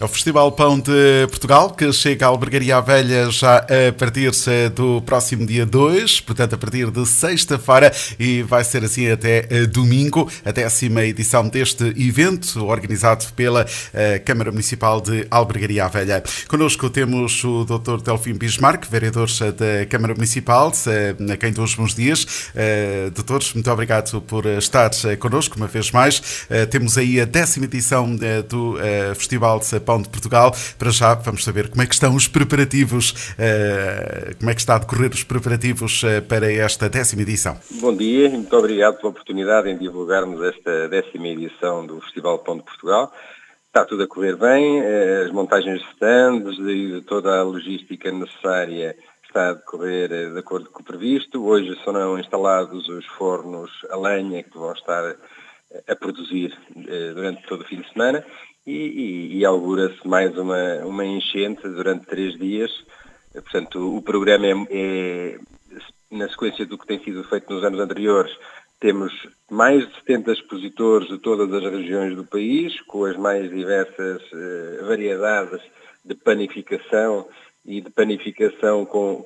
É o Festival Pão de Portugal, que chega à Albergaria à Velha já a partir do próximo dia 2, portanto a partir de sexta-feira, e vai ser assim até domingo, a 10ª edição deste evento, organizado pela Câmara Municipal de Albergaria à Velha. Connosco temos o Dr. Delfim Bismarck, vereador da Câmara Municipal, a quem dou os bons dias. Doutores, muito obrigado por estar connosco uma vez mais. Temos aí a 10ª edição do Festival de Pão de Portugal. Para já vamos saber como é que estão os preparativos, como é que está a decorrer os preparativos para esta 10ª edição. Bom dia e muito obrigado pela oportunidade em divulgarmos esta 10ª edição do Festival Pão de Portugal. Está tudo a correr bem, as montagens de stands e toda a logística necessária está a decorrer de acordo com o previsto. Hoje serão instalados os fornos a lenha que vão estar a produzir durante todo o fim de semana e augura-se mais uma enchente durante 3 dias. Portanto, o programa é na sequência do que tem sido feito nos anos anteriores. Temos mais de 70 expositores de todas as regiões do país, com as mais diversas variedades de panificação e de panificação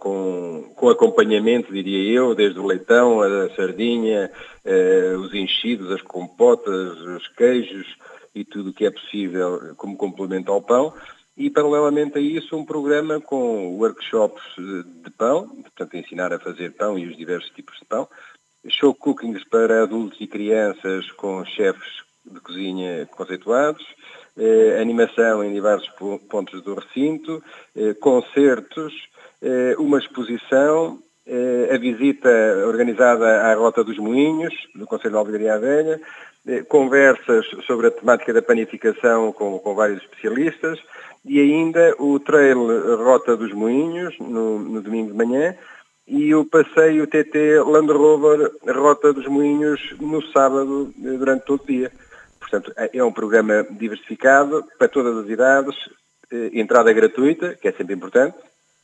com acompanhamento, diria eu, desde o leitão, a sardinha, os enchidos, as compotas, os queijos e tudo o que é possível como complemento ao pão. E, paralelamente a isso, um programa com workshops de pão, portanto, ensinar a fazer pão e os diversos tipos de pão, show cookings para adultos e crianças com chefes de cozinha conceituados, animação em diversos pontos do recinto, concertos, uma exposição, a visita organizada à Rota dos Moinhos, do Conselho de Albergaria à Velha, conversas sobre a temática da panificação com vários especialistas e ainda o trail Rota dos Moinhos, no domingo de manhã, e o passeio TT Land Rover Rota dos Moinhos no sábado durante todo o dia. Portanto, é um programa diversificado para todas as idades, entrada gratuita, que é sempre importante,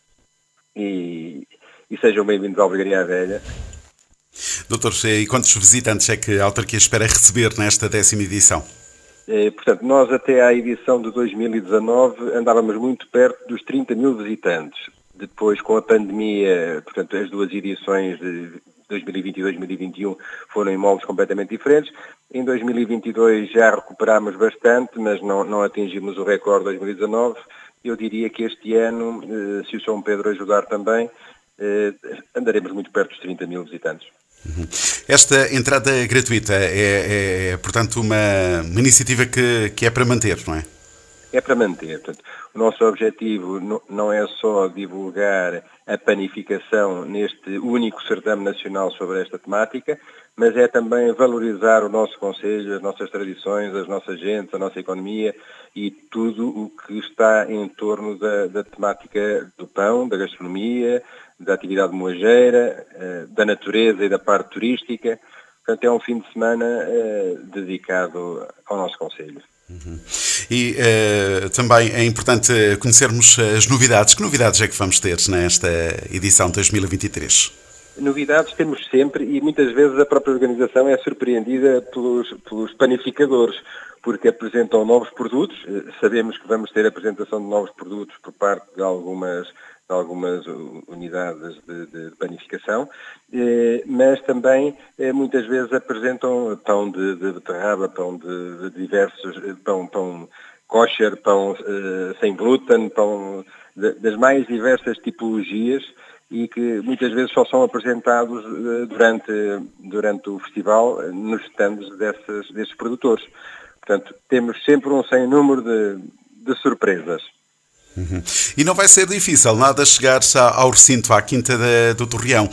e sejam bem-vindos à Albergaria à Velha. Doutores, e quantos visitantes é que a autarquia espera receber nesta 10ª edição? Portanto, nós até à edição de 2019 andávamos muito perto dos 30 mil visitantes. Depois, com a pandemia, portanto, as duas edições de 2020 e 2021 foram em moldes completamente diferentes. Em 2022 já recuperámos bastante, mas não atingimos o recorde de 2019. Eu diria que este ano, se o São Pedro ajudar também, andaremos muito perto dos 30 mil visitantes. Esta entrada gratuita é portanto, uma iniciativa que é para manter, não é? É para manter. Portanto, o nosso objetivo não é só divulgar a panificação neste único certame nacional sobre esta temática, mas é também valorizar o nosso concelho, as nossas tradições, as nossas gentes, a nossa economia e tudo o que está em torno da temática do pão, da gastronomia, da atividade moageira, da natureza e da parte turística. Portanto, é um fim de semana dedicado ao nosso concelho. E também é importante conhecermos as novidades. Que novidades é que vamos ter nesta edição 2023? Novidades temos sempre e muitas vezes a própria organização é surpreendida pelos panificadores, porque apresentam novos produtos. Sabemos que vamos ter a apresentação de novos produtos por parte de algumas unidades de panificação, mas também muitas vezes apresentam pão de beterraba, pão de diversos, pão kosher, pão sem glúten, pão das mais diversas tipologias e que muitas vezes só são apresentados durante o festival nos stands desses produtores. Portanto, temos sempre um sem número de surpresas. E não vai ser difícil nada chegar ao recinto, à Quinta do Torreão,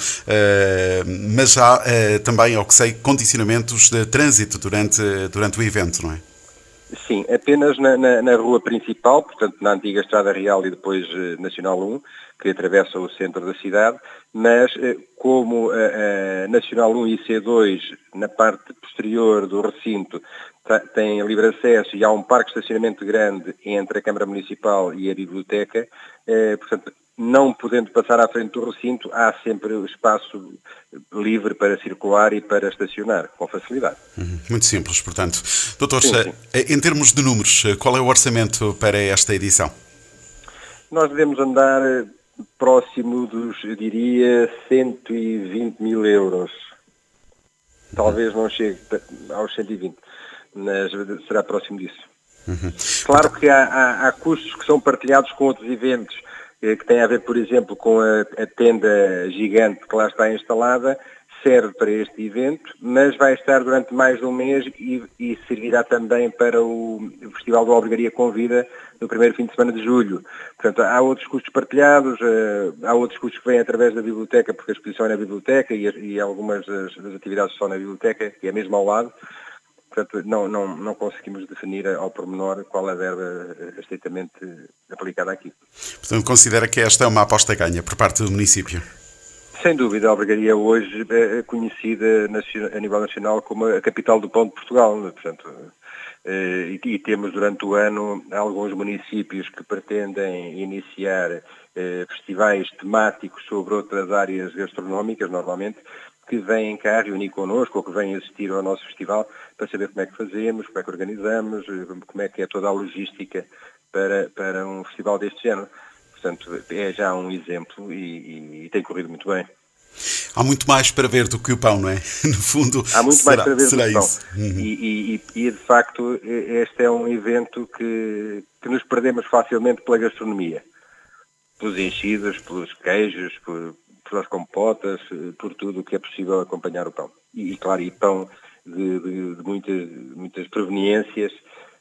mas há também, ao que sei, condicionamentos de trânsito durante o evento, não é? Sim, apenas na rua principal, portanto na antiga Estrada Real e depois Nacional 1, que atravessa o centro da cidade, mas como a Nacional 1 e C2, na parte posterior do recinto, tem livre acesso e há um parque de estacionamento grande entre a Câmara Municipal e a Biblioteca, portanto não podendo passar à frente do recinto, há sempre espaço livre para circular e para estacionar, com facilidade. Muito simples, portanto. Doutor, Sim. em termos de números, qual é o orçamento para esta edição? Nós devemos andar próximo dos, eu diria, 120 mil euros. Talvez não chegue aos 120, mas será próximo disso. Claro que há custos que são partilhados com outros eventos, que têm a ver, por exemplo, com a tenda gigante que lá está instalada, serve para este evento, mas vai estar durante mais de um mês e servirá também para o Festival do Albergaria Convida no primeiro fim de semana de julho. Portanto, há outros custos partilhados, há outros custos que vêm através da biblioteca, porque a exposição é na biblioteca e algumas das atividades são na biblioteca, que é mesmo ao lado. Portanto, não conseguimos definir ao pormenor qual a verba estritamente aplicada aqui. Portanto, considera que esta é uma aposta ganha por parte do município? Sem dúvida, a Albergaria hoje é conhecida a nível nacional como a capital do pão de Portugal. Portanto, e temos durante o ano alguns municípios que pretendem iniciar festivais temáticos sobre outras áreas gastronómicas, normalmente, que vêm cá reunir connosco ou que vêm assistir ao nosso festival para saber como é que fazemos, como é que organizamos, como é que é toda a logística para um festival deste género. Portanto, é já um exemplo e tem corrido muito bem. Há muito mais para ver do que o pão, não é? No fundo, há muito mais para ver do que o pão. Isso. E, de facto, este é um evento que nos perdemos facilmente pela gastronomia. Pelos enchidos, pelos queijos, pelas compotas, por tudo o que é possível acompanhar o pão. E claro, e pão de muitas proveniências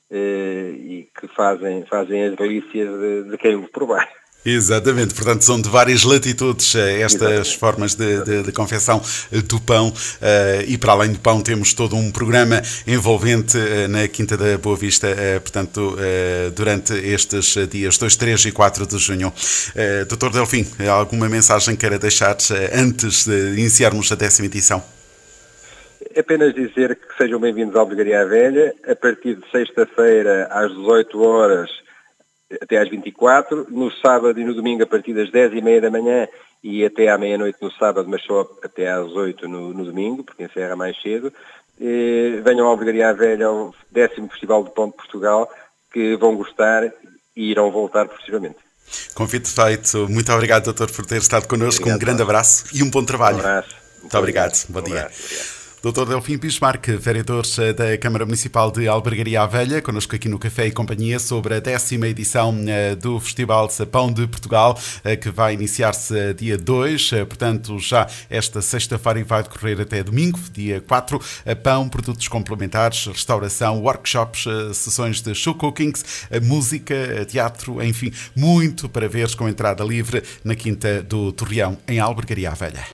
e que fazem as delícias de quem o provar. Exatamente, portanto são de várias latitudes estas formas de confecção do pão e para além do pão temos todo um programa envolvente na Quinta da Boa Vista, portanto durante estes dias 2, 3 e 4 de junho. Dr. Delfim, alguma mensagem queira deixar antes de iniciarmos a 10ª edição? Apenas dizer que sejam bem-vindos à Albergaria Velha, a partir de sexta-feira às 18 horas até às 24, no sábado e no domingo a partir das 10h30 da manhã e até à meia-noite no sábado, mas só até às 8 no domingo, porque encerra mais cedo. Venham à Albergaria Velha ao 10º Festival do Pão de Portugal, que vão gostar e irão voltar possivelmente. Convite feito. Muito obrigado, doutor, por ter estado connosco. Um grande abraço e um bom trabalho. Um abraço. Muito obrigado. Bom dia. Obrigado. Dr. Delfim Bismarck, vereador da Câmara Municipal de Albergaria Velha, connosco aqui no Café e Companhia sobre a 10ª edição do Festival de Pão de Portugal, que vai iniciar-se dia 2, portanto já esta sexta-feira e vai decorrer até domingo, dia 4. Pão, produtos complementares, restauração, workshops, sessões de show cookings, música, teatro, enfim, muito para veres com entrada livre na Quinta do Torreão, em Albergaria Velha.